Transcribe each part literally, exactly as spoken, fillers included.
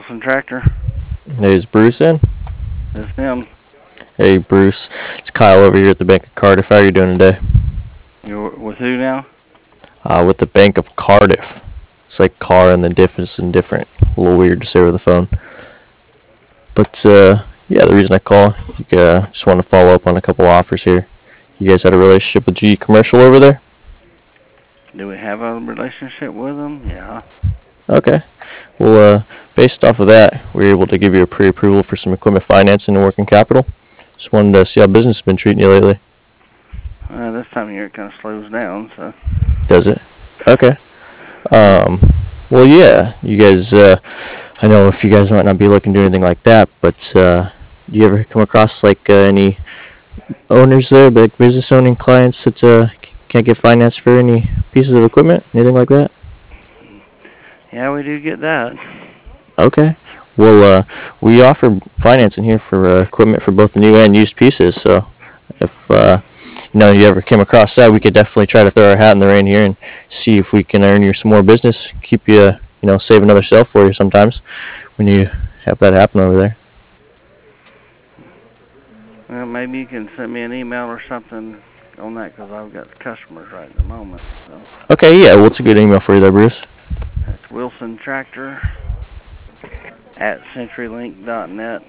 Wilson Tractor. Hey, is Bruce in? It's him. Hey, Bruce. It's Kyle over here at the Bank of Cardiff. How are you doing today? You're with who now? Uh, with the Bank of Cardiff. It's like car and the diff is indifferent. A little weird to say over the phone. But, uh, yeah, the reason I call, you, uh, just want to follow up on a couple offers here. You guys had a relationship with G E Commercial over there? Do we have a relationship with them? Yeah. Okay. Well, uh, based off of that, we were able to give you a pre-approval for some equipment financing and working capital. Just wanted to see how business has been treating you lately. Uh, this time of year it kind of slows down, so. Does it? Okay. Um, well, yeah, you guys, uh, I know if you guys might not be looking to do anything like that, but uh, do you ever come across like uh, any owners there, like business owning clients that uh, can't get financed for any pieces of equipment, anything like that? Yeah, we do get that. Okay. Well, uh, we offer financing here for uh, equipment for both the new and used pieces. So, if uh, you know you ever came across that, we could definitely try to throw our hat in the ring here and see if we can earn you some more business, keep you, uh, you know, save another sale for you sometimes when you have that happen over there. Well, maybe you can send me an email or something on that, because I've got customers right at the moment. So. Okay. Yeah. What's a good email for you there, Bruce? That's Wilson Tractor at CenturyLink dot net.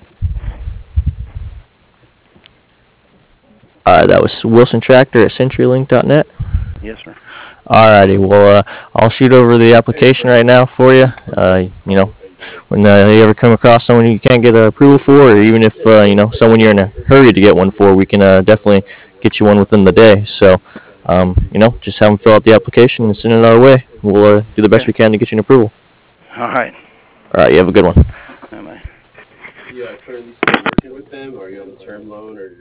Uh, that was Wilson Tractor at CenturyLink dot net. Yes, sir. Alrighty. Well, uh, I'll shoot over the application right now for you. Uh, you know, when uh, you ever come across someone you can't get approval for, or even if uh, you know someone you're in a hurry to get one for, we can uh, definitely get you one within the day. So, um, you know, just have them fill out the application and send it our way. We'll uh, do the best Okay. we can to get you an approval. All right. All right. You have a good one. Bye-bye. You uh, currently still working with them, or are you on the term loan, or